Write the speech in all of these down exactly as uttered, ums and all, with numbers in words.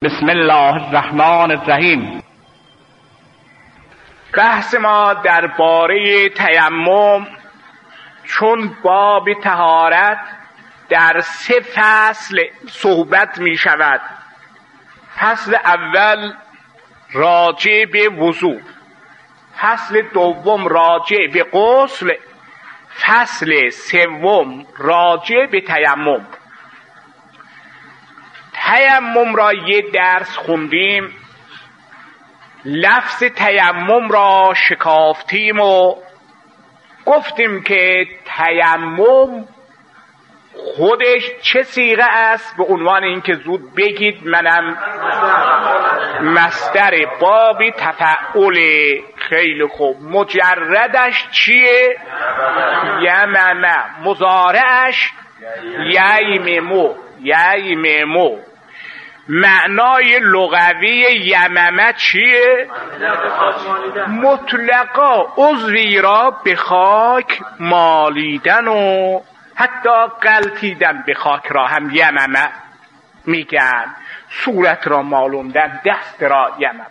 بسم الله الرحمن الرحیم. بحث ما درباره تیمم چون باب طهارت در سه فصل صحبت می شود. فصل اول راجع به وضو، فصل دوم راجع به غسل، فصل سوم راجع به تیمم. تیمم را یه درس خوندیم، لفظ تیمم را شکافتیم و گفتیم که تیمم خودش چه صیغه است، به عنوان اینکه زود بگید منم مصدر بابی تفعول. خیلی خوب. مجردش چیه؟ یممه. مضارعش ییممو ییممو. معنای لغوی یممه چیه؟ مطلقا عضوی را به خاک مالیدن و حتی غلطیدن به خاک را هم یممه میگن. صورت را مالوندن، دست را یممه.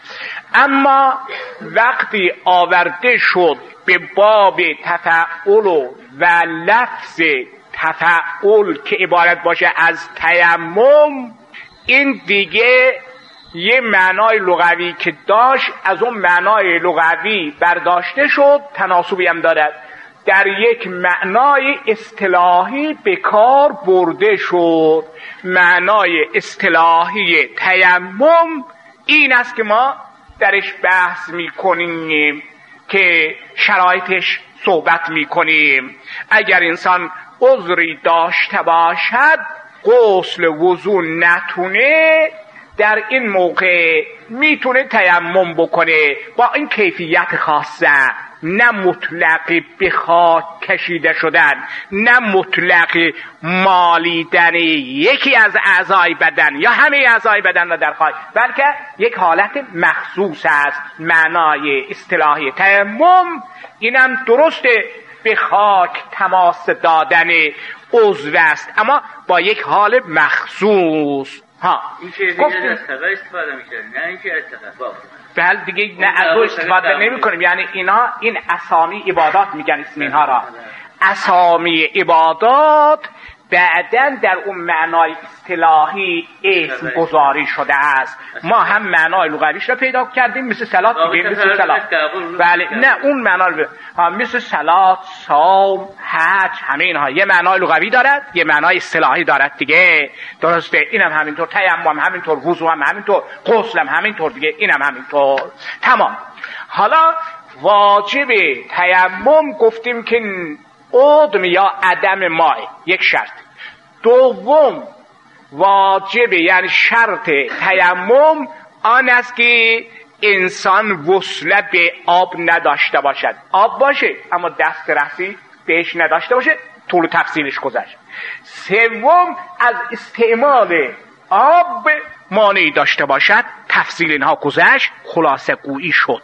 اما وقتی آورده شد به باب تفعول و لفظ تفعول که عبارت باشه از تیمم، این دیگه یه معنای لغوی که داشت از اون معنای لغوی برداشته شد، تناسبی هم دارد، در یک معنای اصطلاحی به کار برده شد. معنای اصطلاحی تیمم این است که ما درش بحث میکنیم، که شرایطش صحبت میکنیم. اگر انسان عذری داشته باشد، غسل وضو نتونه، در این موقع میتونه تیمم بکنه با این کیفیت خاصه، نه مطلق به خاک کشیده شدن، نه مطلق مالیدن یکی از اعضای بدن یا همه اعضای بدن را در خاک، بلکه یک حالت مخصوص است. معنای اصطلاحی تیمم اینم درسته، به خاک تماس دادن عضو است، اما با یک حال مخصوص. ها این چیزی دیگه از تقا استفاده میکنیم، نه اینکه از تقا بله دیگه نه از استفاده نمی کنیم. یعنی اینا این اسامی عبادات میگن اسم اینها را. اسامی عبادات بعدن در اون معنای اصطلاحی اسم گذاری شده است. ما هم معنای لغویش را پیدا کردیم، مثل صلات دیگه، مثل صلات. بله نه اون معنا رو مثل صلات، صوم، حج، همه اینها یه معنای لغوی دارد، یه معنای اصطلاحی دارد دیگه. درسته؟ اینم هم همینطور، تیمم همینطور، وضو هم همینطور، غسل هم همینطور دیگه، اینم هم همینطور. تمام. حالا واجب تیمم گفتیم که عدم یا عدم ماء یک شرط. دوم واجب یعنی شرط تیمم آن است که انسان وصله به آب نداشته باشد. آب باشه اما دست رسی بهش نداشته باشه، طول تفصیلش گذشت. سوم از استعمال آب مانعی داشته باشد، تفصیل اینها گذشت، خلاصه گویی شد.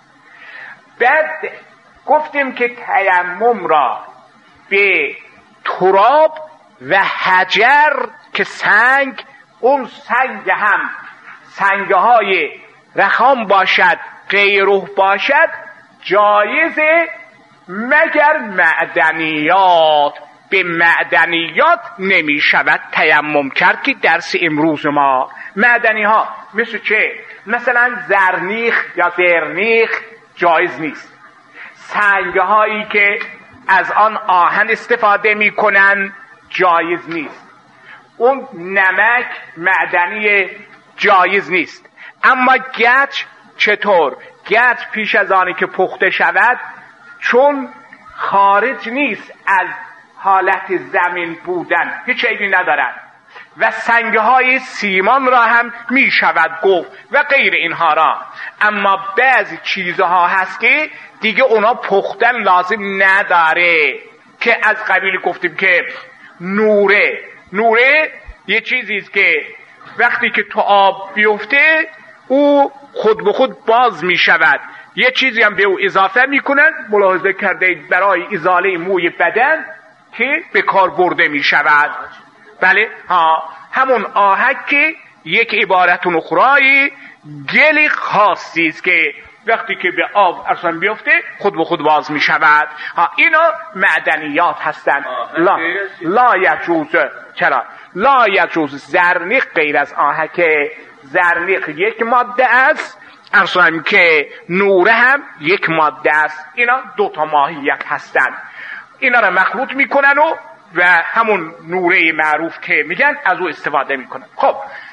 بعد گفتیم که تیمم را به تراب و حجر که سنگ، اون سنگ هم سنگ های رخام باشد غیره باشد جایزه، مگر معدنیات. به معدنیات نمی شود تیمم کرد که درس امروز ما. معدنی ها مثل چه؟ مثلا زرنیخ یا زرنیخ جایز نیست. سنگ هایی که از آن آهن استفاده می کنن جایز نیست. اون نمک معدنی جایز نیست. اما گچ چطور؟ گچ پیش از آنی که پخته شود، چون خارج نیست از حالت زمین بودن، هیچ عیبی ندارد، و سنگهای سیمان را هم می شود گفت و غیر اینها را. اما بعضی چیزها هست که دیگه اونا پختن لازم نداره، که از قبیل گفتیم که نوره نوره یه چیزیست که وقتی که تو آب بیفته او خود به خود باز می شود. یه چیزی هم به او اضافه می کنن، ملاحظه کرده برای ازاله موی بدن که به کار برده می شود. بله ها، همون آهک که یک عبارت اخرای گلی خاصی است که وقتی که به آب اصلا بیفته خود به خود باز می شود. ها اینا معدنیات هستند. لا لا یجوز، چرا لا یجوز زرنیق غیر از آهک. زرنیق یک ماده است، اصلا که نوره هم یک ماده است. اینا دو تا ماهیت هستند. اینا را مخلوط میکنن و و همون نوره معروف که میگن از او استفاده میکنن. خب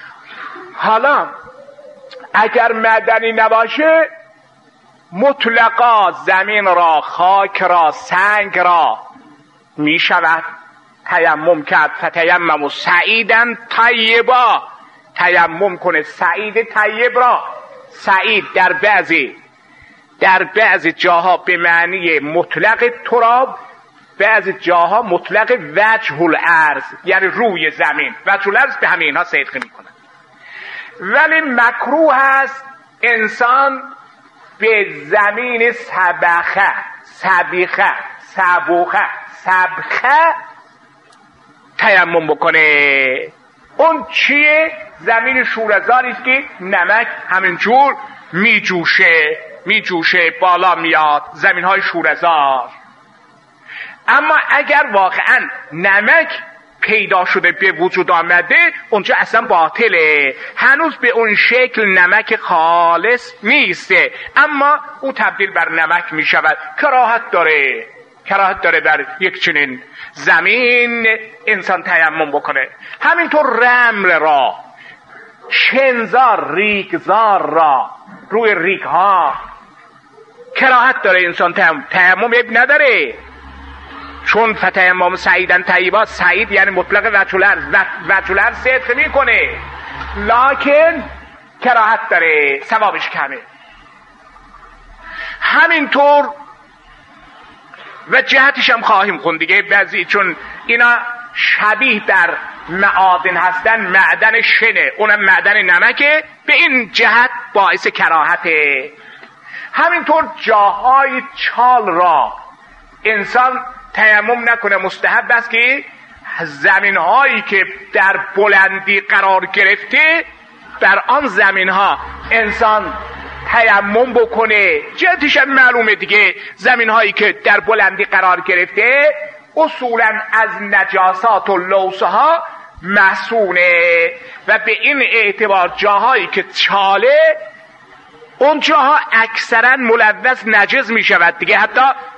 حالا اگر معدنی نباشه مطلقا زمین را، خاک را، سنگ را می شود تیمم کرد. فتیمم سعیدا طیبا، تیمم کنه سعید طیب را. سعید در بعضی در بعضی جاها به معنی مطلق تراب، بعضی جاها مطلق وجه الارض، یعنی روی زمین. وجه الارض به همه اینها صدق می کنه. ولی مکروه است انسان به زمین سبخه سبیخه سبوخه سبخه تیمم بکنه. اون چیه؟ زمین شورزاری است که نمک همینجور می جوشه می جوشه بالا میاد، زمین های شورزار. اما اگر واقعا نمک پیدا شده به وجود آمده اونجا اصلا باطله، هنوز به اون شکل نمک خالص نیسته، اما او تبدیل بر نمک می شود. کراهت داره کراهت داره در یک چنین زمین انسان تیمم بکنه. همینطور رمل را، شنزار ریگزار را، روی ریگ ها کراهت داره انسان تیمم تیمم اب نداره، چون فتیمم سعیدن طیبا، سعید یعنی مطلق وجه الارض، وجه الارض صدق میکنه لکن کراهت داره، ثوابش کمه. همینطور و جهتش هم خواهیم خوند دیگه بعضی، چون اینا شبیه در معادن هستن. معدن شنه، اونم معدن نمکه، به این جهت باعث کراهته. همینطور جاهای چال را انسان تیمم نکنه. مستحب است که زمین هایی که در بلندی قرار گرفته در آن زمین ها انسان تیمم بکنه. جهتش هم معلومه دیگه، زمین هایی که در بلندی قرار گرفته اصولا از نجاسات و لوثه ها مسونه و به این اعتبار جاهایی که چاله اون جاها اکثرا ملوث نجس می شود دیگه. حتی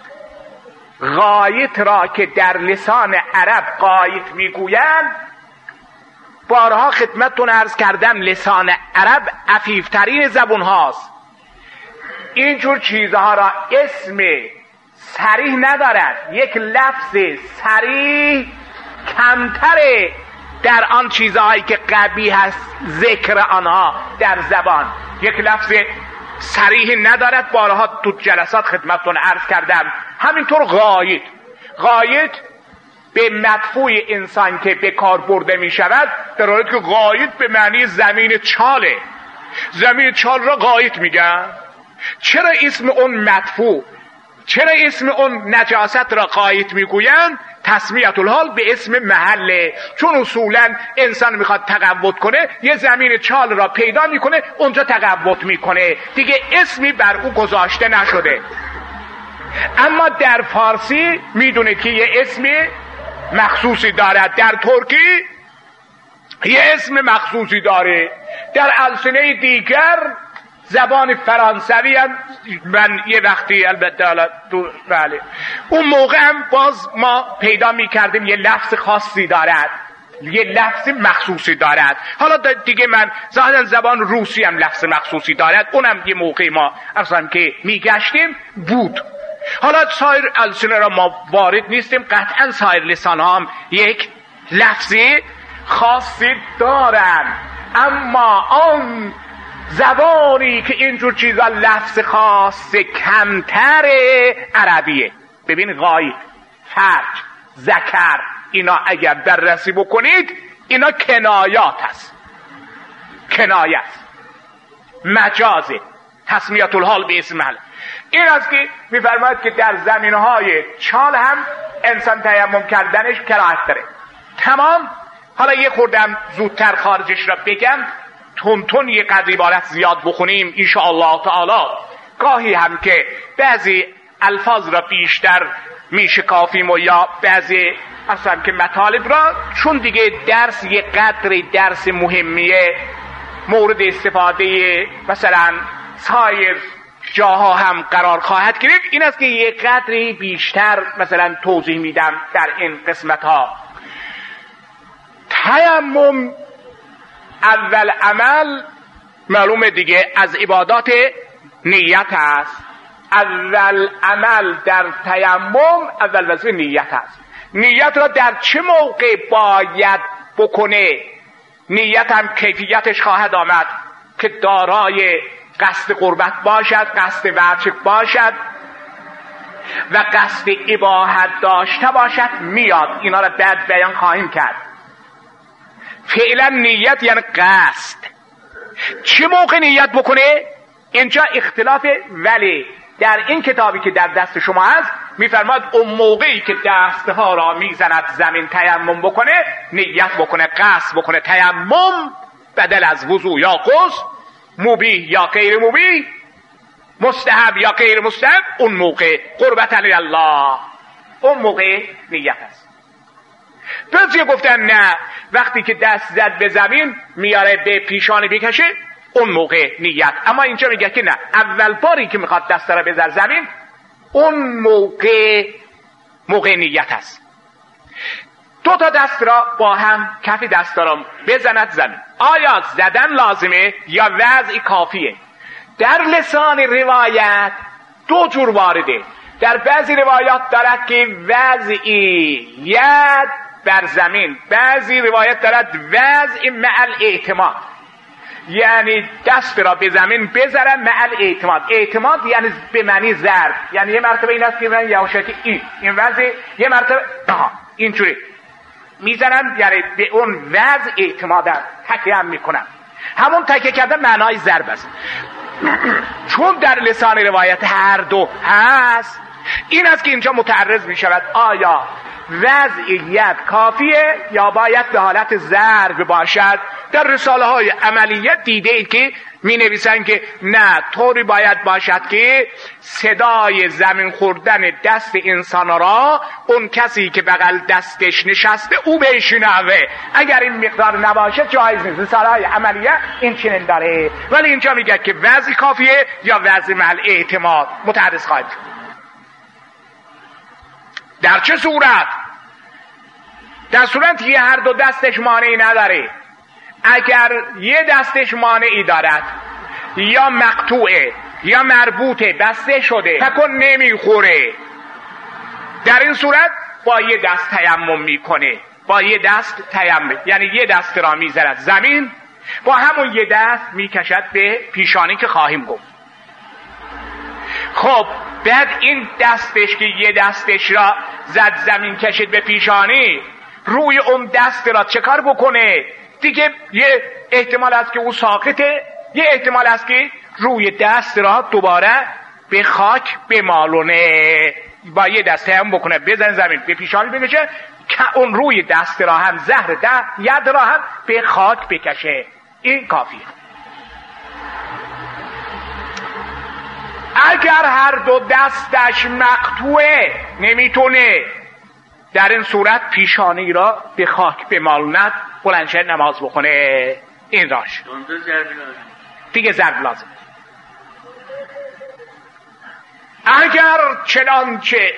غایت را که در لسان عرب غایت میگویند، بارها خدمتتون عرض کردم لسان عرب عفیفترین زبون هاست. اینجور چیزها را اسم صریح ندارد. یک لفظ صریح کمتره در آن چیزهایی که قبیح است ذکر آنها در زبان. یک لفظ صریح ندارد، بارها تو جلسات خدمتتون عرض کردم. همینطور غایت غایت به مدفوع انسان که به کار برده می شود، در حالی که غایت به معنی زمین چاله. زمین چال را غایت میگن. چرا اسم اون مدفوع، چرا اسم اون نجاست را غایت میگوین؟ تسمیت الحال به اسم محله، چون اصولا انسان میخواد تقوت کنه یه زمین چال را پیدا میکنه اونجا تقوت میکنه دیگه، اسمی بر او گذاشته نشده. اما در فارسی میدونید که یه اسم مخصوصی دارد، در ترکی یه اسم مخصوصی داره، در السنه دیگر زبان فرانسوی هم من یه وقتی البته بله اون موقع هم باز ما پیدا میکردیم یه لفظ خاصی دارد، یه لفظ مخصوصی دارد. حالا دیگه من ظاهرا زبان روسی هم لفظ مخصوصی دارد، اونم یه موقع ما اصلا که میگشتیم بود. حالا سایر السنه را ما وارد نیستیم، قطعا سایر لسان ها هم یک لفظی خاصی دارن، اما آن زبانی که اینجور چیزا لفظ خاص کمتر عربیه. ببین غایب، فرج، ذکر، اینا اگر بررسی بکنید اینا کنایات هست، کنایت مجازه، تسمیت الحال به اسم محل. این است که میفرماید که در زمینهای چال هم انسان تیمم کردنش کراهت داره. تمام. حالا یه خوردم زودتر خارجش را بگم تون تون یه قدر عبارت زیاد بخونیم ان شاء الله تعالی، گاهی هم که بعضی الفاظ را بیشتر میشکافیم و یا بعضی اصلا که مطالب را، چون دیگه درس یه قدر درس مهمیه، مورد استفاده مثلا سایر جاها هم قرار خواهد گرفت، این است که یه قدری بیشتر مثلا توضیح میدم در این قسمت ها. تیمم اول عمل معلومه دیگه از عبادات نیت است. اول عمل در تیمم اول وظیفه نیت است. نیت را در چه موقع باید بکنه؟ نیت هم کیفیتش خواهد آمد که دارای قصد قربت باشد، قصد وجه باشد و قصد اباحت داشته باشد. میاد اینا را بعد بیان خواهیم کرد. فعلا نیت یعنی قصد. چه موقع نیت بکنه؟ اینجا اختلاف، ولی در این کتابی که در دست شما هست میفرماد اون موقعی که دستها را میزند زمین تیمم بکنه، نیت بکنه، قصد بکنه. تیمم بدل از وضو یا غسل، مبیح یا غیر مبیح، مستحب یا غیر مستحب، اون موقع قربت الله، اون موقع نیت است. بعضی گفتن نه، وقتی که دست زد به زمین میاره به پیشانی بکشه، اون موقع نیت. اما اینجا میگه که نه، اول باری که میخواد دست را بذار زمین، اون موقع موقع نیت است. دو تا دست را با هم، کف دست را بزند زمین. آیا زدن لازمه یا وضع کافیه؟ در لسان روایت دو جور وارده. در بعضی روایات دارد که وضعی ید بر زمین، بعضی روایت دارد وضع مع الاعتماد، یعنی دست را به زمین بذارن مع الاعتماد. اعتماد یعنی به معنی ضرب، یعنی یه مرتبه این است که من یواشکی این این وضع، یه مرتبه آها اینجوری میزنن، یعنی به اون وضع اعتمادن، تکیه هم میکنن. همون تکیه کردن معنای ضرب است. چون در لسان روایت هر دو هست، این است که اینجا متعرض میشود آیا وضعیت کافیه یا باید به حالت ضرب باشد. در رساله های عملیت دیده اید که می نویسن که نه، طوری باید باشد که صدای زمین خوردن دست انسان را اون کسی که بغل دستش نشسته او بشنوه. اگر این مقدار نباشه جایز نیست. رساله های عملیت این چنین داره، ولی اینجا میگه که وضع کافیه یا وضع مع اعتماد. متعرض خواهد در چه صورت؟ در صورت یه هر دو دستش مانعی نداره. اگر یه دستش مانعی دارد یا مقطوعه یا مربوطه، بسته شده، تکن نمیخوره، در این صورت با یه دست تیمم میکنه. با یه دست تیمم یعنی یه دست را میذارد زمین، با همون یه دست میکشد به پیشانی که خواهیم گفت. خب بعد این دستش که یه دستش را زد زمین کشید به پیشانی، روی اون دست را چه کار بکنه؟ دیگه یه احتمال است که او ساقطه، یه احتمال است که روی دست را دوباره به خاک بمالونه. با یه دست هم بکنه بزن زمین به پیشانی بکشه که اون روی دست را هم زهر ده ید را هم به خاک بکشه. این کافیه. اگر هر دو دستش مقطوعه، نمیتونه، در این صورت پیشانی را به خاک بمالوند، بلندشه نماز بخونه. این راش دیگه ضرب لازم. اگر چنانچه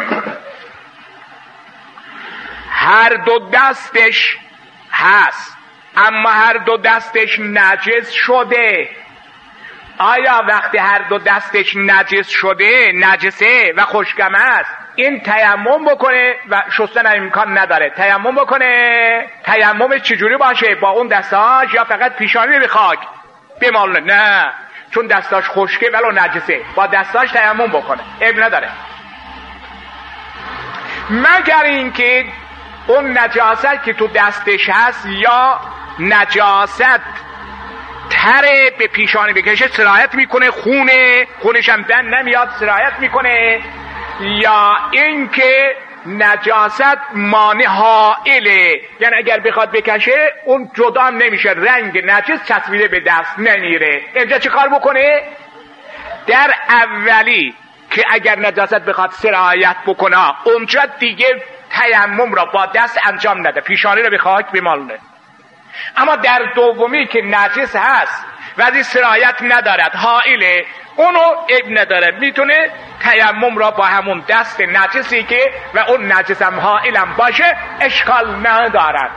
هر دو دستش هست اما هر دو دستش نجس شده، آیا وقتی هر دو دستش نجس شده، نجسه و خشکم است، این تیمم بکنه و شستن امکان نداره، تیمم بکنه؟ تیممش چجوری باشه؟ با اون دستاش یا فقط پیشانی به خاک بمالونه؟ نه، چون دستاش خشکه ولو نجسه، با دستاش تیمم بکنه، اب نداره. مگر اینکه اون نجاست که تو دستش هست یا نجاست تره به پیشانی بکشه، سرایت میکنه، خونه خونش هم بند نمیاد، سرایت میکنه، یا اینکه نجاست مانع حائله، یعنی اگر بخواد بکشه اون جدا نمیشه، رنگ نجس چسبیده به دست نمیره. اینجا چه کار بکنه؟ در اولی که اگر نجاست بخواد سرایت بکنه اونجا دیگه تیمم را با دست انجام نده، پیشانی را به خاک بمالونه. اما در دومی که نجس هست و از این سرایت ندارد، حائله، اونو اب نداره، میتونه تیمم را با همون دست نجسی که و اون نجس هم حائلم باشه اشکال ندارد.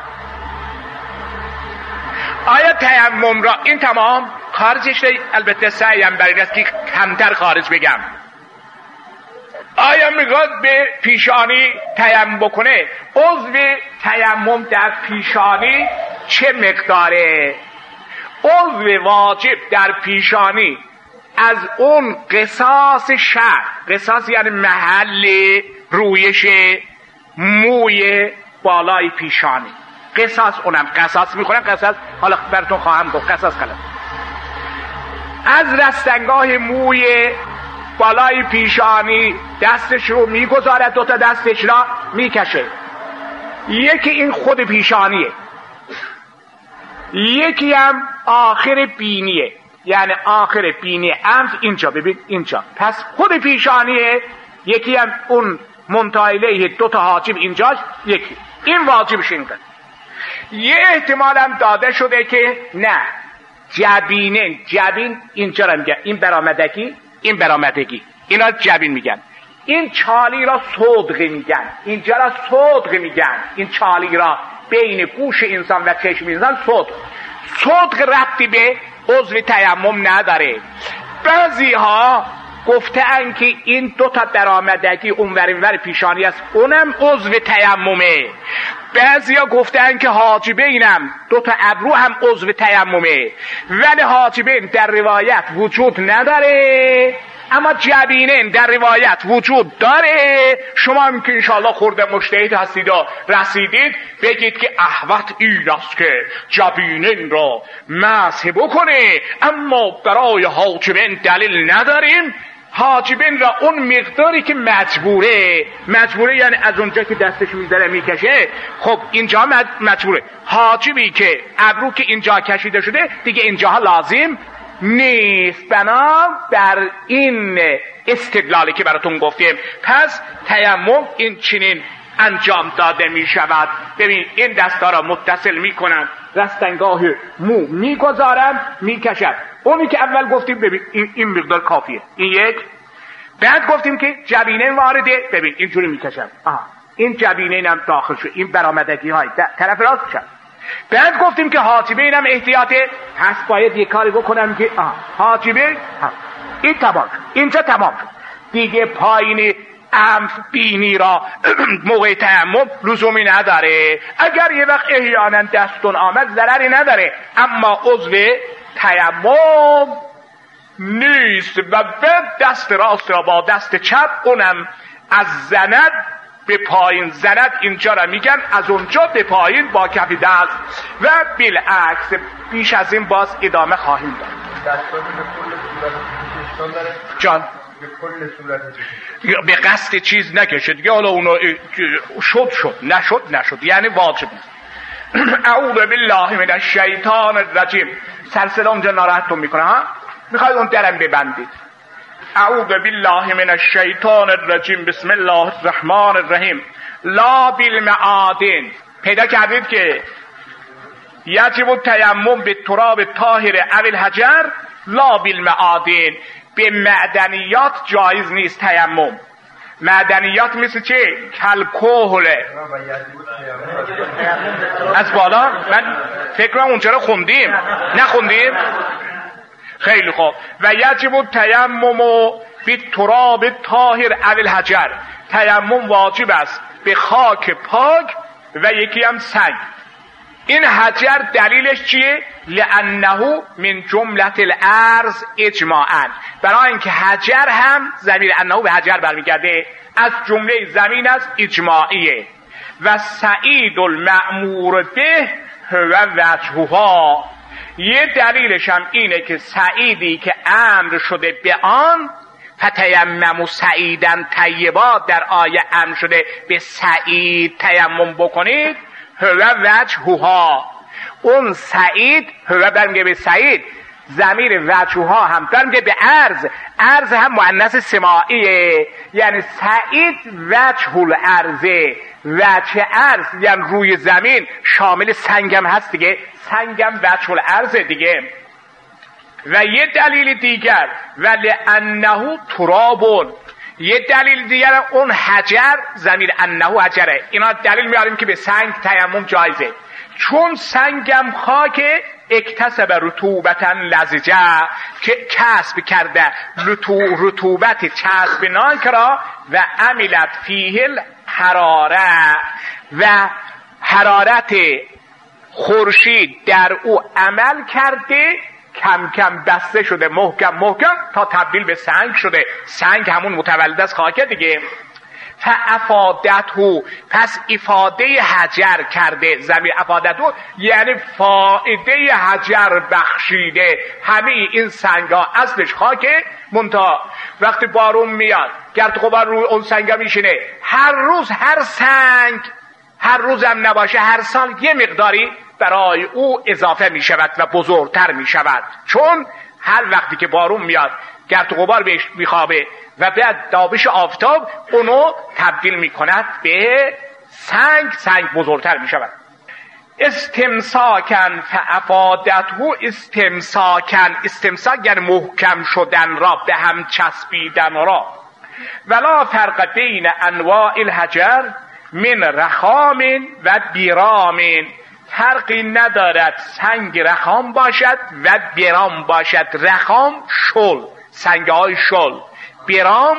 آیا تیمم را این تمام خارجش ری؟ البته سعیم برای است که کمتر خارج بگم. آیا میخواد به پیشانی تیمم بکنه؟ عضو تیمم در پیشانی چه مقداره؟ عضو واجب در پیشانی از اون قصاص شعر، قصاص یعنی محل رویش موی بالای پیشانی، قصاص اونم قصاص میخورن، قصاص حالا براتون خواهم گفت قصاص کنم. از رستنگاه موی بالای پیشانی دستش رو میگذارد، دوتا دستش را میکشه. یکی این خود پیشانیه، یکی هم آخر بینیه، یعنی آخر بینی انف اینجا، ببین اینجا، پس خود پیشانیه. یکی هم اون منتهیله دوتا حاجب اینجاش، یکی این واجبش اینقدر. یه احتمال هم داده شده که نه، جبینه، جبین اینجا را میگن، این برآمدگی، این برآمدگی، اینا جبین میگن. این چالی را صدغه میگن، اینجا را صدغه میگن، این چالی را بین گوش انسان و چشم انسان صدغ. صدغ ربطی به عضو تیمم نداره. بعضی ها گفتن که این دو تا برآمدگی اونور اینور پیشانی است، اونم عضو تیممه. بعضی ها گفتن که حاجبینم، دو تا ابرو هم عضو تیممه، ولی حاجبین در روایت وجود نداره، اما جبینین در روایت وجود داره. شما هم که انشاءالله خورده مجتهد هستید و رسیدید بگید که احوط این است که جبینین را مسح بکنه، اما برای حاجبین دلیل نداریم. حاجبین را اون مقداری که مجبوره، مجبوره یعنی از اونجا که دستش میذاره میکشه، خب اینجا مجبوره. حاجبی که ابرو که اینجا کشیده شده دیگه اینجاها لازم نیست. بنا بر این استدلالی که براتون گفتیم، پس تیمم این چنین انجام داده می شود. ببین این دستا را متصل می کنم، رستنگاه مو می گذارم، می کشم. اونی که اول گفتیم ببین این, این مقدار کافیه، این یک. بعد گفتیم که جبینه وارده، ببین اینجوری می کشم، آه این جبینه هم داخل شد، این برآمدگی های طرف راست شد. بعد گفتیم که حاجبین هم احتیاطه، پس باید یک کاری بکنم که آه حاجبین این تمام شد، اینجا تمام شد دیگه. پایین انف بینی را موقع تیمم لزومی نداره. اگر یه وقت احیانا دستون آمد ضرری نداره، اما عضو تیمم نیست. و بعد دست راست را با دست چپ اونم از زند به پایین، زند اینجا را میگن، از اونجا به پایین با کف دست، و بالعکس. بیش از این باز ادامه خواهیم داد. جان به کل صورت به قصد چیز نکشه دیگه، حالا اونو شد شد نشد نشد، یعنی واجب. اعوذ بالله من الشیطان الرجیم. سلسله اونجا ناراحتتون میکنه ها، میخواید اون درم ببندید. اعوذ بالله من الشیطان الرجیم، بسم الله الرحمن الرحیم. لا بالمعادن. پیدا کردید که یجب التیمم به تراب طاهر او الحجر، لا بالمعادن. به معدنیات جایز نیست تیمم. معدنیات مثل چه؟ کلکوهله. از بالا من فکرم اونجا رو خوندیم، نخوندیم؟ خیلی خوب. و یجب التیمم به تراب طاهر او الحجر. تیمم واجب است به خاک پاک و یکی هم سنگ. این حجر دلیلش چیه؟ لانه من جملت الارض اجماعا. برای اینکه حجر هم ضمیر انه به حجر برمیگرده، از جمله زمین است، اجماعیه. و سعید المأمور به و وجهها. یه دلیلش هم اینه که سعیدی که امر شده به آن، فتیمموا سعیدا طیبا در آیه امر شده به سعید تیمم بکنید. هو وجهها، اون سعید هو برمیگه به سعید، ضمیر وجهها هم برمیگه به ارض، ارض هم مؤنث سماعیه، یعنی سعید وجه الارض، وجه ارض یعنی روی زمین، شامل سنگم هست دیگه، سنگم وجه الارض دیگه. و یه دلیل دیگر ولی انه ترابون، یه دلیل دیگر اون حجر، ضمیر انه حجره، اینا دلیل میاریم که به سنگ تیمم جایزه، چون سنگم خاک اکتسب رطوبتا لزجه، که کسب کرده رطوبت چسبناک را و عملت فیه الحراره، و حرارت خورشید در او عمل کرده، کم کم بسته شده محکم محکم تا تبدیل به سنگ شده. سنگ همون متولد از خاکه دیگه. فافادته، پس افاده حجر کرده، ضمیر افادته یعنی فائده حجر بخشیده. همه این سنگ ها اصلش خاکه، منتها وقتی بارون میاد گرد غبار روی اون سنگ میشینه، هر روز هر سنگ، هر روزم نباشه هر سال یه مقداری برای او اضافه می شود و بزرگتر می شود، چون هر وقتی که بارون میاد گرد غبار بهش میخوابه و بعد تابش آفتاب اونو تبدیل می کند به سنگ، سنگ بزرگتر می شود. استمساکن فافادته، استمساکن، استمساک یعنی محکم شدن را، به هم چسبیدن را. ولا فرق بین انواع الحجر من رخام و بیرام، فرقی ندارد سنگ رخام باشد و بیرام باشد. رخام شل، سنگ های شل. بیرام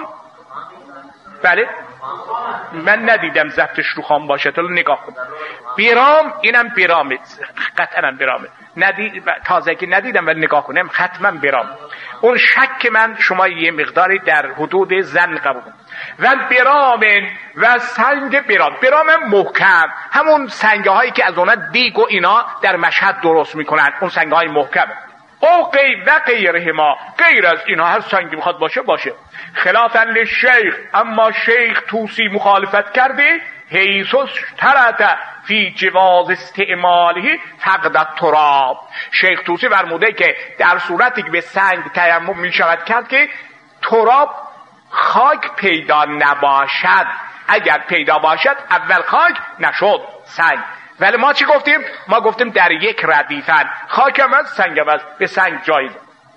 بله من ندیدم ضبطش رو خام باشه، تو نگاه کن. بیرام اینم بیرامه، قطعا بیرامه، ندید تازگی ندیدم و نگاه کنم حتما بیرام. اون شک من شما یه مقداری در حدود زن قبول. و بیرام و سنگ بیرام، بیرام محکم، همون سنگ هایی که از اونها دیگ و اینا در مشهد درست میکنن، اون سنگ های محکم. او غیر و غیرهما، غیر از اینا هر سنگی میخواد باشه باشه. خلافا للشیخ، اما شیخ توسی مخالفت کرده، حیث اشترط فی جواز استعماله فقد التراب. شیخ توسی فرموده که در صورتی که به سنگ تیمم میشود کرد که تراب، خاک پیدا نباشد. اگر پیدا باشد اول خاک نشد سنگ. ولی ما چی گفتیم؟ ما گفتیم در یک ردیفن، خاکم از سنگم از، به سنگ جایز.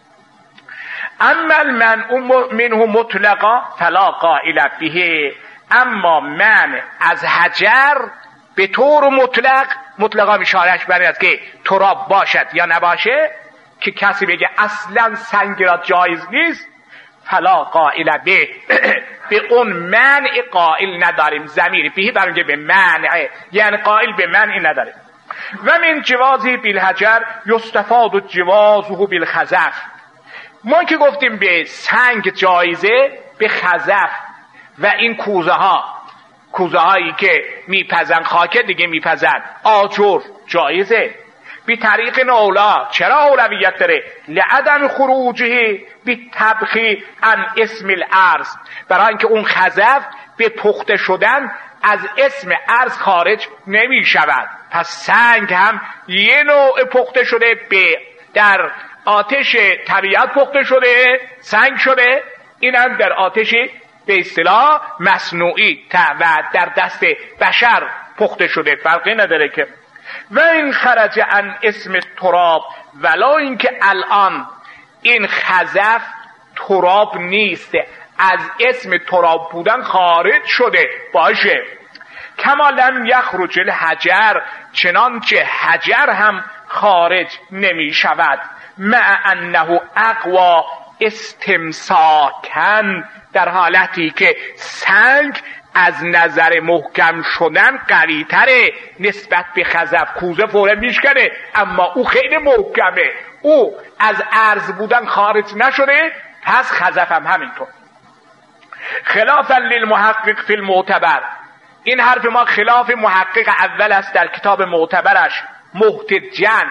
اما المنع منه مطلقا فلا قائل به، اما من از حجر به طور مطلق، مطلقا اشارهش بر این است که تراب باشد یا نباشه، که کسی بگه اصلا سنگ را جایز نیست، فلا قائل به به اون منع قائل نداریم. ضمیر بهی برمیگه به منع، یعنی قائل به منع نداریم. و من جوازی بالحجر یستفاد جوازه بالخزف، ما که گفتیم به سنگ جایزه، به خزف و این کوزه ها، کوزه هایی که میپزن خاکه دیگه میپزن، آجر جایزه. بی طریق اولا، چرا اولویت داره؟ لعدم خروجه بی طبخی عن اسم الارض، برای اینکه اون خزف به پخته شدن از اسم ارض خارج نمی شود. پس سنگ هم یه نوع پخته شده، به در آتش طبیعت پخته شده، سنگ شده، این هم در آتش به اصطلاح مصنوعی و در دست بشر پخته شده، فرقی نداره که. و این خرج عن اسم تراب، ولا اینکه الان این خزف تراب نیست، از اسم تراب بودن خارج شده باشه. کما لم یخرج الحجر، چنانچه حجر هم خارج نمی شود. مع انه اقوا استمساکن، در حالتی که سنگ از نظر محکم شدن قوی تره نسبت به خزف. کوزه فوره میشکنه، اما او خیلی محکمه، او از عرض بودن خارج نشده، پس خزف هم همینطور. خلافا للمحقق فی المعتبر، این حرف ما خلاف محقق اول است در کتاب معتبرش محتجن.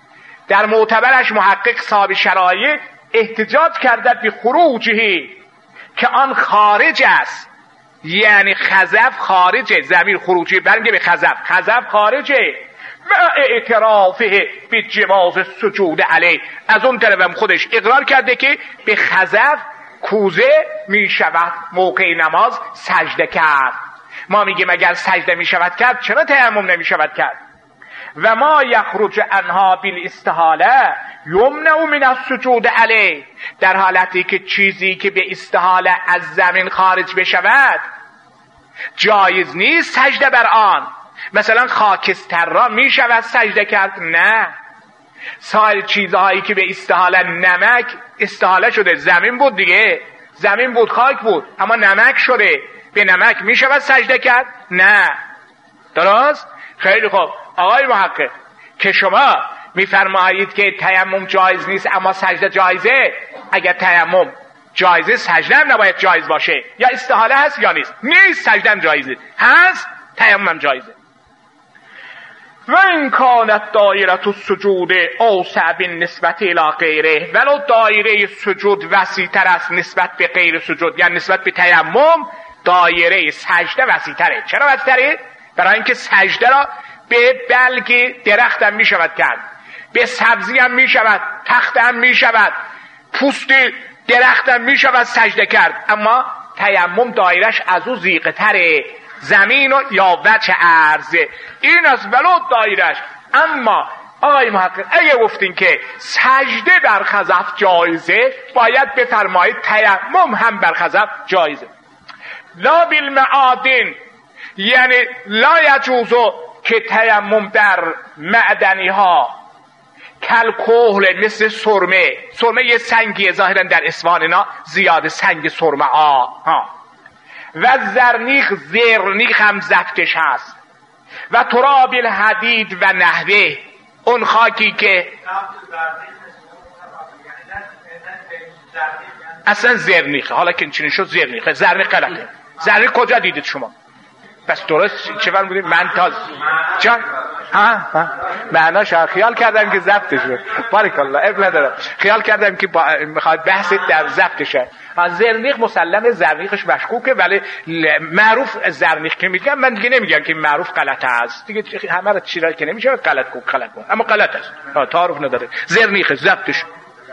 در معتبرش محقق صاحب شرایع احتجاج کرده به خروجه که آن خارج است، یعنی خزف خارجه، ضمیر خروجی برمیگه به خزف، خزف خارجه و اعترافه به جواز سجود علیه، از اون طرفم خودش اقرار کرده که به خزف کوزه می شود موقع نماز سجده کرد. ما میگیم اگر سجده می شود کرد چرا تیمم نمی شود کرد؟ و ما یخرج عنها بالاستحاله یمنع من السجود علیه، در حالتی که چیزی که به استحاله از زمین خارج بشود جایز نیست سجده بر آن. مثلا خاکستر را می شود سجده کرد؟ نه. سایر چیزهایی که به استحاله، نمک استحاله شده، زمین بود دیگه، زمین بود خاک بود اما نمک شده، به نمک می شود سجده کرد؟ نه. درست؟ خیلی خوب آقای محقق، که شما میفرمایید که تیمم جایز نیست اما سجده جایزه، اگر تیمم جایزه سجده هم نباید جایز باشه، یا استحاله هست یا نیست؟ نیست، سجده هم جایزه، هست تیمم هم جایزه. و این کانت دایره السجود اوسع بالنسبت الی غیره، ولو دایره سجود وسیع تر است نسبت به غیر سجود، یعنی نسبت به تیمم دایره سجده وسیع تره. چرا وسیع تره؟ برای اینکه سجده را به بلگ درخت هم می شود کرد، به سبزی هم می شود، تخت هم می شود، پوست درخت هم می شود سجده کرد، اما تیمم دایرش از او ضیق تره، زمین و یا وجه عرضه، این از ولو دایرش. اما آقای محقق اگه گفتین که سجده بر خزف جایزه، باید بفرمایید تیمم هم بر خزف جایزه. لا بالمعادن، یعنی لا یجوزو که تیمم در معدنی ها کالکحل، مثل سرمه، سرمه یه سنگیه ظاهرا در اصفهان اینا زیاده سنگ سرمه ها, ها. و زرنیخ، زرنیخ هم زفتش هست، و تراب الحدید و نحوه، اون خاکی که اصلا زرنیخه، حالا که چنین شد زرنیخه، زرنیخ غلطه. زرنیخ کجا دیدید شما؟ پس درست چه فرمودید؟ من تاز جان ها ها معناش خیال کردم که ضبطش شد. بارک الله، اب ندارم، خیال کردم که میخواد بحث در ضبطشه. زرنیخ مسلمه زرنیخش مشکوکه، ولی معروف زرنیخ که میگم من دیگه نمیگم که معروف غلط است دیگه، همه را چیزایی که نمیشه غلط کن غلط کن اما غلط است، تعارف نداره. زرنیخ ضبطش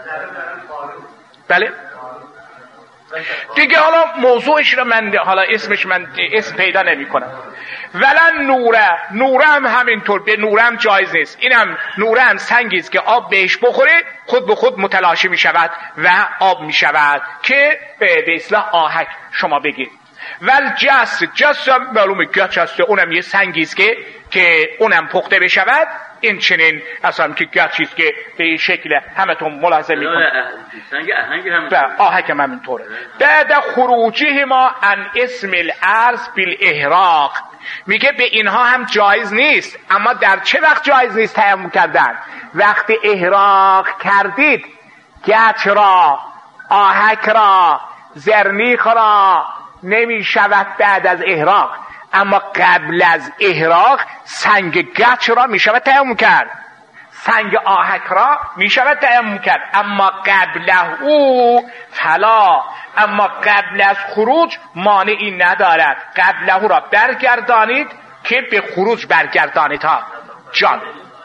بله دیگه. حالا موضوعش رو من حالا اسمش من اسم پیدا نمی کنم. ولن نوره، نوره هم همینطور، به نوره هم جایز نیست. اینم نوره هم سنگیست که آب بهش بخوره خود به خود متلاشی می شود و آب می شود، که به اصطلاح آهک شما بگید. ول جس، جس هم معلومه گچ هست، اونم یه سنگیست که که اونم پخته بشود، این چنین اصلا که گچیست که به این شکل همتون ملاحظه میکنید. سنگ آهنگ هم آهک هم همینطوره. بعد خروجه ما ان اسم الارض بالاحراق، میگه به اینها هم جایز نیست، اما در چه وقت جایز نیست تیمم کردن؟ وقتی احراق کردید گچ را، آهک را، زرنیخ را نمی شود بعد از احراق، اما قبل از احراق سنگ گچ را می شود تیمم کرد، سنگ آهک را می شود تیمم کرد، اما قبل او فلا، اما قبل از خروج مانعی ندارد. قبل او را برگردانید که به خروج برگردانید. ها جان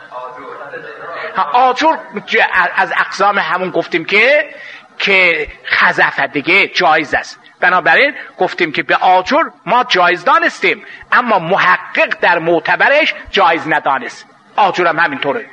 آجر از اقسام همون گفتیم که که خزف دیگه جایز است، بنابراین گفتیم که به آجر ما جایز دانستیم، اما محقق در معتبرش جایز ندانست. آجر هم همینطوره.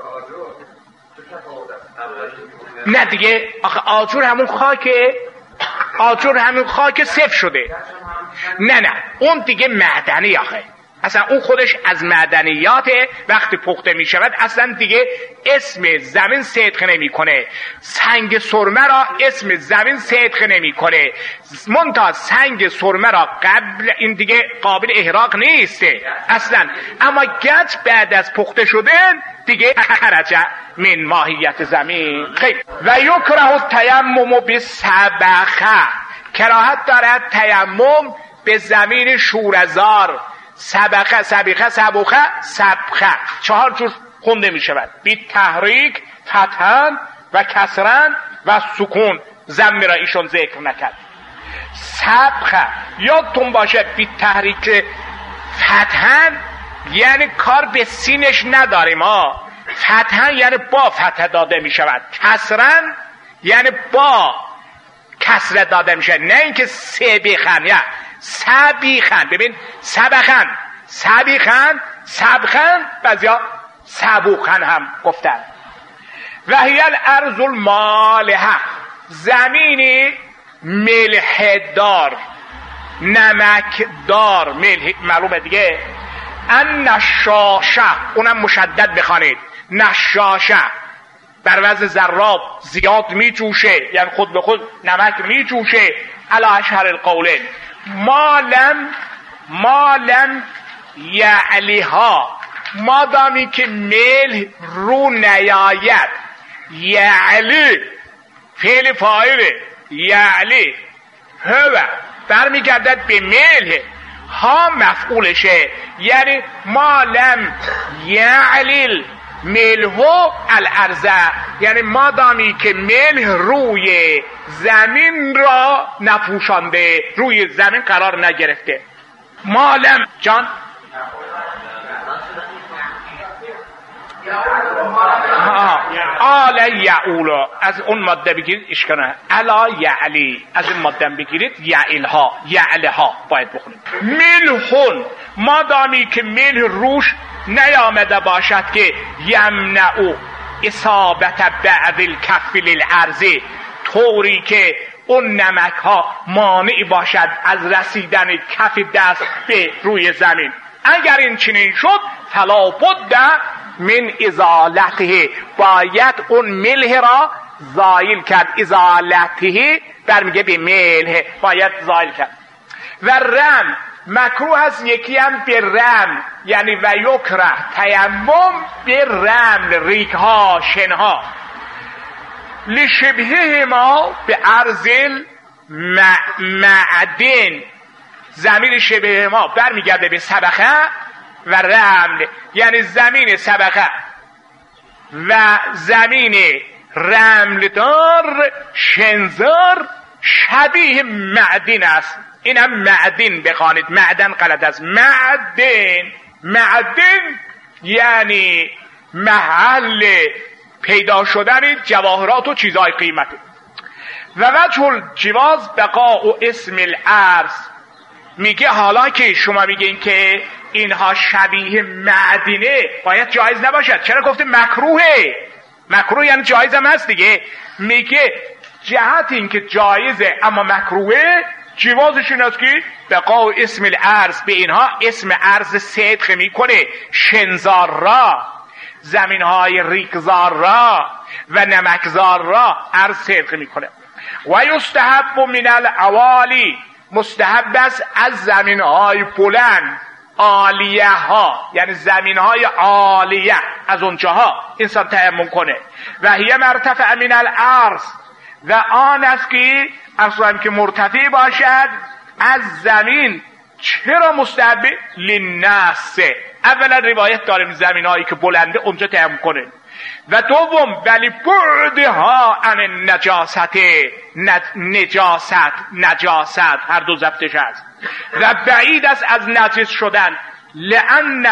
نه دیگه، آخه آجر همون خاک، آجر همون خاک صفر شده. نه نه اون دیگه معدنی، آخه اصلا اون خودش از معدنیاته، وقتی پخته می شود اصلا دیگه اسم زمین صدق نمی کنه. سنگ سرمه را اسم زمین صدق نمی کنه، منتها سنگ سرمه را قبل این دیگه قابل احراق نیسته اصلا، اما گچ بعد از پخته شدن دیگه خرج من ماهیت زمین. خیلی و یکره التیمم بالسبخه، کراهت دارد تیمم به زمین شورزار. سبخه، سبخه، سبخه، سبخه چهار جور خونده می شود، بی تحریک، فتحن و کسرن و سکون. ضم را ایشون ذکر نکرد. سبخ یادتون باشه بی تحریک فتحن یعنی کار به سینش نداریم ها. فتحن یعنی با فتح داده می شود، کسرن یعنی با کسره داده می شود، نه اینکه سبیخن یا سبیخن. ببین سبخن سبیخن سبخن بعضیا سبوخن هم گفتن. و هی الارض المالحه زمینی ملح دار نمک دار، ملح معلومه دیگه. ان نشاشه اونم مشدد بخوانید، نشاشه بر وزن ضراب زیاد می جوشه، یعنی خود به خود نمک می جوشه. علی اشهر القولین مالم مالم یعلیها مادامی که ملح رو نیاید، یعلی فعل فاعله، یعلی هو برمیگردد به ملح، ها مفعولشه، یعنی ما لم یعلیل ملحو الارضه، یعنی مادامی که ملح روی زمین را نپوشانده، روی زمین قرار نگرفته. ما لم جان آل یعولا از اون ماده بگیرید اشکنه، الا یعلی از این ماده بگیرید، یعلها یعلها باید بخونید. ملحون مادامی که ملح روش نیامده باشد که یمنعو اصابت بعض الکف للارض، طوری که اون نمک ها مانع باشد از رسیدن کف دست به روی زمین. اگر این چنین شد فلا بد من ازالته، باید اون ملح را زایل کرد. ازالته برمیگه به ملح، باید زایل کرد. و رم مکروه هست یکی هم به رم، یعنی و یکره تیمم به رم، ریک ها شنها. لشبهه ما به ارزل معدن، زمین شبه ما برمیگرده به سبخه و رمل، یعنی زمین سبخه و زمین رملدار شنزار شبیه معدن است. این هم معدن بخوانید، معدن غلط است. معدن معدن یعنی محل پیدا شدن جواهرات و چیزهای قیمتی. و وجه الجواز بقاء اسم الارض، میگه حالا که شما میگین که اینها شبیه معدنه باید جایز نباشد، چرا گفته مکروهه؟ مکروه یعنی جایز هم هست دیگه. میگه جهت این که جایزه اما مکروهه، جوازش این است که بقاء اسم الارض، به اینها اسم ارض صدق میکنه، شنزار را، زمینهای ریکزار را و نمکزار را ارض صدق میکنه. و یستحب من العوالی، مستحب است از زمینهای بلند، عالیه ها یعنی زمینهای عالیه، از اونجاها انسان تیمم کنه. و هی مرتفع من الارض، و آن است که اصلا که مرتفع باشد از زمین. چرا مستحب؟ للناس، اولا روایت داریم زمینهایی که بلنده اونجا تیمم کنه. و دوم ولی بعدها عن نجاست، نجاست نجاست هر دو ضبطش هست. و بعید است از نجس شدن، لأن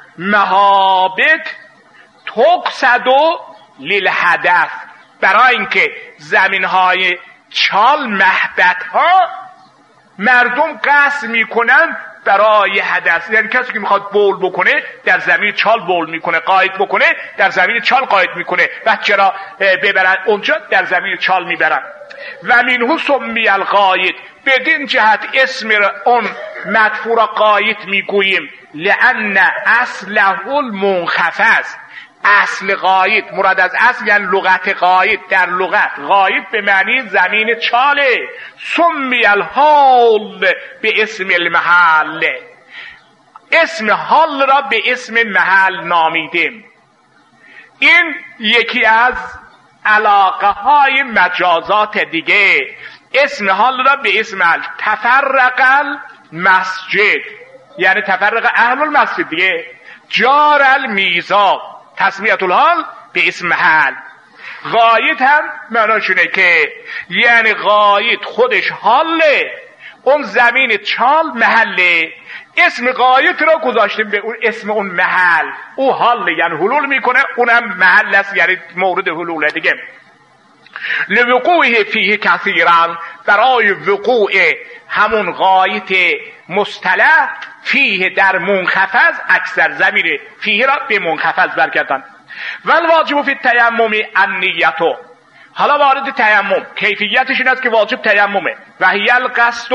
المهابط تقصد للهدف، برای اینکه زمینهای چال محبت ها مردم قصد میکنن برای هدف، یعنی کسی که میخواد بول بکنه در زمین چال بول میکنه، قاید بکنه در زمین چال قاید میکنه، بچه را ببرن اونجا در زمین چال میبرن. و منه سمی القاید، بدین جهت اسم اون مدفوع را قاید میگوییم، لأن اصله المنخفض، اصل قاید مراد از اصل یعنی لغت قاید، در لغت قاید به معنی زمین چاله. سمی الحال به اسم المحل، اسم حال را به اسم محل نامیدیم. این یکی از علاقه های مجازات دیگه، اسم حال را به اسم محل. تفرق المسجد یعنی تفرق اهل المسجد دیگه. جار المیزاب، تسمیت الحال به اسم محل. غایت هم معناش اینه که یعنی غایت خودش حاله اون زمین چال محله، اسم غایت را گذاشتیم به اون اسم اون محل. او حال یعنی حلول میکنه، اونم محل است یعنی مورد حلوله دیگه. لوقوعه فیه کثیرا، برای وقوع همون غایت مصطلح فیه در منخفض اکثر ضمیر فیه را به منخفض برگردان. والواجب فی التیمم النیتو. حالا وارد تیمم، کیفیتش این است که واجب تیممه. و هی القصد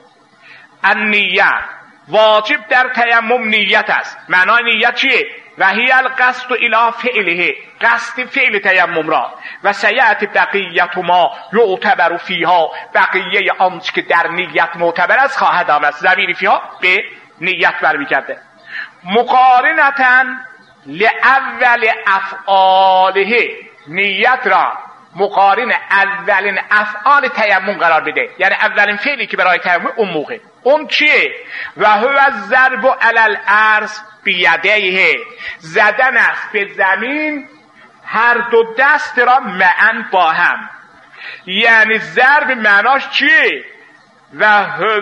النیه، واجب در تیمم نیت است. معنای نیت چیه؟ و هی القصد الی فعله، قصد فعل تیمم را. و سیأتی بقیت ما یعتبر فیها، بقیه آنچه که در نیت معتبر است خواهد آمد. ضمیر فیها به نیت برمیگرده. مقارنتاً لأول افعاله، نیت را مقارن اولین افعال تیمم قرار بده، یعنی اولین فعلی که برای تیمم اون موقع اون چیه؟ و هو الضرب علی الارض بیدیه، زدن است به زمین هر دو دست را معا با هم. یعنی ضرب معناش چیه؟ و هو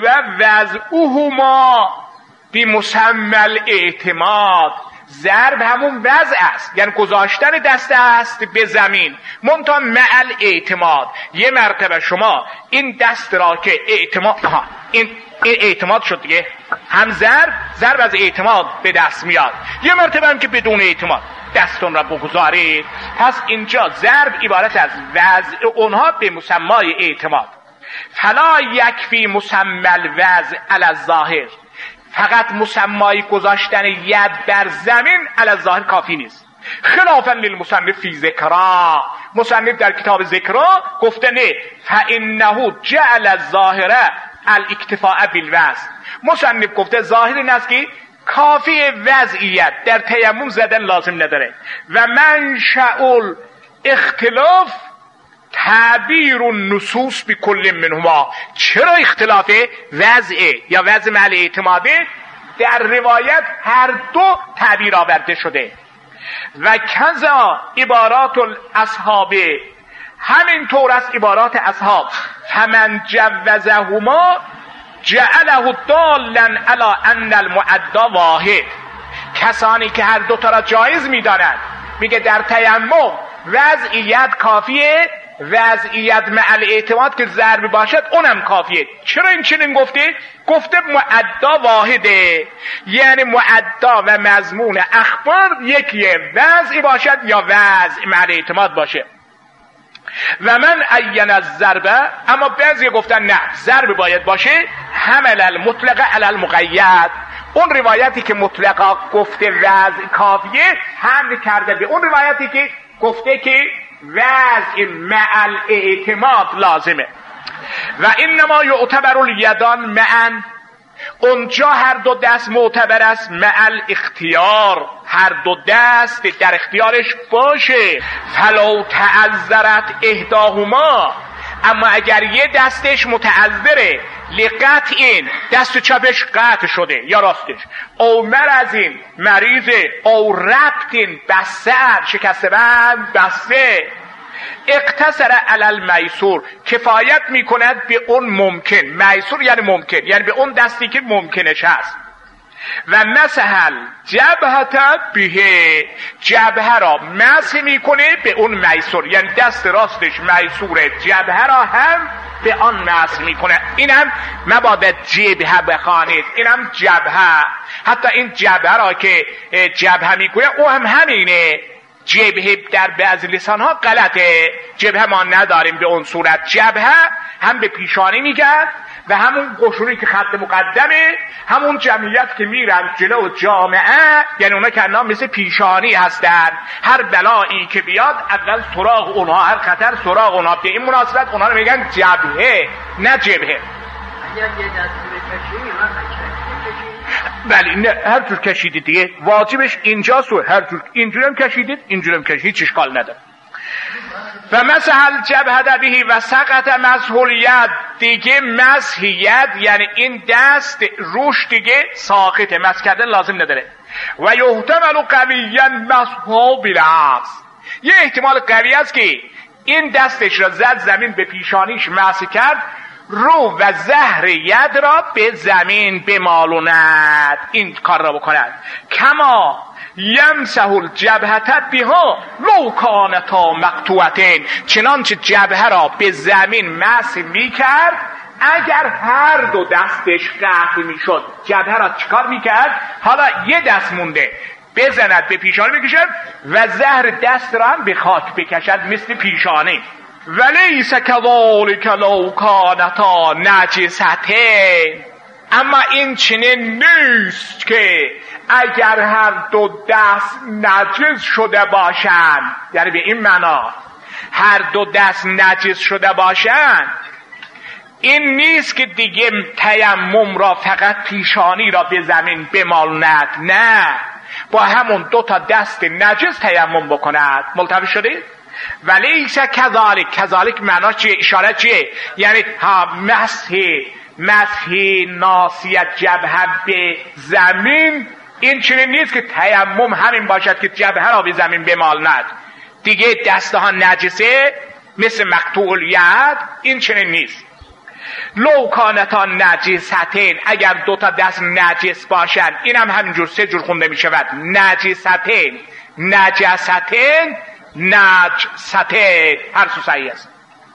وضعهما بمسمى الاعتماد، ضرب همون وضع است، یعنی گذاشتن دست است به زمین، منتها مع الاعتماد. یه مرتبه شما این دست را که اعتماد، آها این این اعتماد شد دیگه، هم ضرب ضرب از اعتماد به دست میاد، یه مرتبه هم که بدون اعتماد دستون را بگذارید. پس اینجا ضرب عبارت از وضع اونها به مسمای اعتماد. فلا یکفی مسمى الوضع علی الظاهر، فقط مسمای گذاشتن ید بر زمین علی الظاهر کافی نیست. خلافا للمصنف فی ذکرا، مصنف در کتاب ذکرا گفته نه، فانه جعل الظاهر الاکتفاء بالوضع. مصنف گفته ظاهر این است که کافی وضعیت در تیمم زدن لازم نداره. و منشأ الاختلاف تعبیر النصوص بکل منهما. چرا اختلاف وضع یا وضع مع اعتماده؟ در روایت هر دو تعبیر آورده شده. و کذا عبارات الاصحاب، همین طور است عبارات اصحاب. فمن جوزهما جعله دالا علی ان المعدا واحد. کسانی که هر دو تا را جایز میدانند، میگه در تیمم وضعیت کافیه، وضعیت مع الاعتماد که ضرب باشد اونم کافیه. چرا این چنین گفته؟ گفته معدا واحده، یعنی معدا و مضمون اخبار یکیه، وضعی باشد یا وضع مع الاعتماد باشه. و من عین الضرب، اما بعضی گفتن نه ضرب باید باشه. حمل المطلق علی المقید، اون روایتی که مطلقا گفته وضع کافیه حمل کرده به اون روایتی که گفته که وضع مع الاعتماد لازمه. و انما یعتبر الیدان معا، اونجا هر دو دست معتبر است. مع الاختیار، هر دو دست در اختیارش باشه. فلو تعذرت احداهما، اما اگر یه دستش متعذره، لقطع این دست چپش قطع شده یا راستش، او مرضین مریضه، او ربطین بسر شکسته بند بسته، اقتصر علی المیسور، کفایت میکند به اون ممکن. میسور یعنی ممکن، یعنی به اون دستی که ممکنش هست. و مسحل جبهت به، جبهه را مسح میکنه به اون میسور، یعنی دست راستش میسوره، جبهه را هم به آن مسح میکنه. اینم مبادا جبهه بخوانید، اینم جبهه. حتی این جبهه را که جبهه میکنه او هم همینه. جبهه در بعض لسان ها غلطه، جبهه ما نداریم به اون صورت. جبهه هم به پیشانی میگن و همون قشوری که خط مقدمه، همون جمعیت که میرن جلو جامعه، یعنی اونا که انا مثل پیشانی هستن، هر بلایی که بیاد اول سراغ اونها، هر خطر سراغ اونها. به این مناسبت اونها رو میگن جبهه نه جبهه. بله نه، هر جور کشیدید دیگه واجبش اینجاست، و هر جور اینجور هم کشیدید اینجور هم کشیدید، هیچ اشکال نداره. و مسح الجبهه به و سقط مسح الید، دیگه مسح ید یعنی این دست روش دیگه ساقطه، مسح کردن لازم نداره. و یحتمل قویا مسح بالعکس، یه احتمال قوی است که این دستش را زد زمین به پیشانیش مسح کرد، رو و زهر ید را به زمین بمالوند، این کار را بکند. کما یمسح الجبهة بها لو کانتا مقطوعتین، چنانچه جبهه را به زمین مسح میکرد اگر هر دو دستش قطع میشد. جبهه را چیکار میکرد؟ حالا یه دست مونده، بزند به پیشانه بکشد و زهر دست را هم به خاک بکشد مثل پیشانه. ولیس کذالک لو کانتا نجستین، اما این چنین نیست که اگر هر دو دست نجس شده باشند، یعنی به این معنا هر دو دست نجس شده باشند، این نیست که دیگه تیمم را فقط پیشانی را به زمین بمالند، نه، با همون دو تا دست نجس تیمم بکند. ملتفت شدید؟ ولیس کذالک، کذالک معناش چیه؟ اشاره چیه؟ یعنی ها مسح مسح ناصیه جبهه به زمین، این چنین نیست که تیمم همین باشد که جبهه را به زمین بمالند، دیگه دستها نجسه مثل مقطوع الید، این چنین نیست. لو کانتا نجستین، اگر دو تا دست نجس باشند، این هم همینجور سه جور خونده می شود، نجستین، نجستین، نجستین، هر سو صحیح است.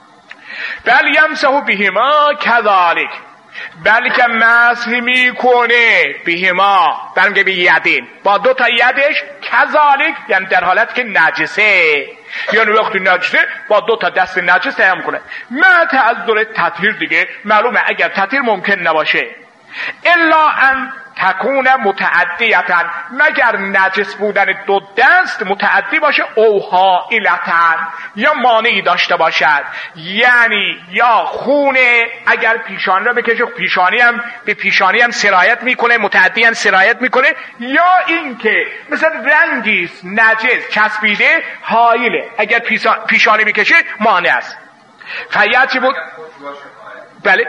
بل یمسح بهما کذالک، بلکه مسح میکنه بهما، برمیگه به یدین، با دو تا یدش، کذالک یعنی در حالت که نجسه، یعنی وقتی نجسه با دو تا دست نجس تیمم کنه. ما تعذر تطهیر دیگه معلومه اگر تطهیر ممکن نباشه، الا ان تکون متعدیتن، مگر نجس بودن دو دست متعدی باشه، او حائلتن، یا مانعی داشته باشد، یعنی یا خونه اگر پیشانی را بکشه، پیشانی هم به پیشانی هم سرایت میکنه، متعدی هم سرایت میکنه، یا اینکه مثلا رنگیست نجس چسبیده حائله، اگر پیشانی بکشه مانع است. فیاتی بود بله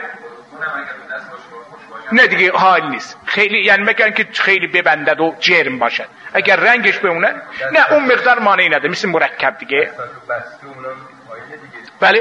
نه دیگه حال نیست خیلی، یعنی میگن که خیلی ببندد و جرم باشد، اگر رنگش بمونه نه اون مقدار مانعی نداره، مثل مرکب دیگه. بله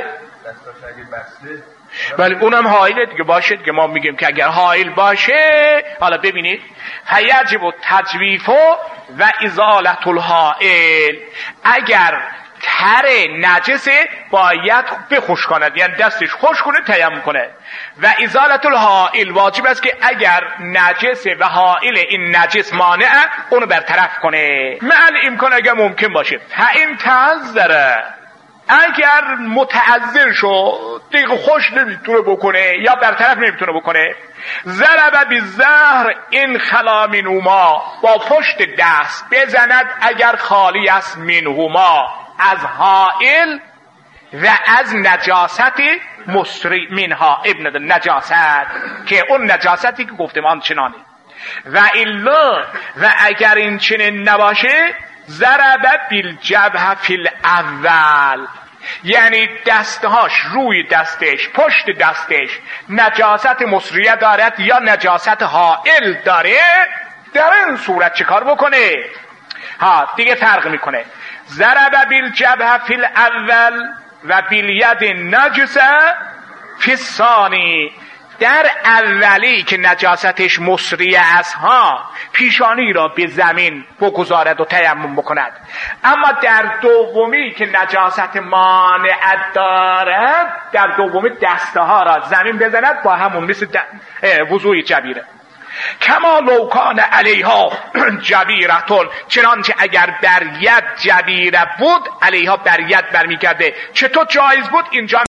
بله اونم حائله دیگه باشه دیگه، ما میگیم که اگر حائل باشه، حالا ببینید فیجب التجویف و ازالت الحائل، اگر تر نجسه باید بخوش کند، یعنی دستش خوش کنه تیمم کنه. و ازالت الحائل واجب است که اگر نجسه و حائل این نجس مانعه اونو برطرف کنه، معل امکان اگر ممکن باشه. فاین تعذر، اگر متعذر شد دیگه خوش نمیتونه بکنه یا برطرف نمیتونه بکنه، ضرب بالزهر این خلا منهما، با پشت دست بزند اگر خالی است منهما، از حائل و از نجاست مصری منها ابن نجاست، که اون نجاستی که گفتم آن چنانه. و الا، و اگر این چنین نباشه، ضرب بالجبهه فی الاول، یعنی دستهاش، روی دستش، پشت دستش نجاست مصریه دارد یا نجاست حائل داره، در این صورت چه کار بکنه؟ ها دیگه فرق میکنه. ضرب بالجبهه فی الاول و بالید نجسه فی الثانی، در اولی که نجاستش مصریه است ها، پیشانی را به زمین بگذارد و تیمم بکند، اما در دومی که نجاست مانع دارد، در دومی دسته ها را زمین بزند با همون مثل وضوی جبیره. کما لو کان علیها جبیرتون، چنانچه اگر بر ید جبیره بود علیها بر ید برمیگرده. چطور جایز بود؟ اینجا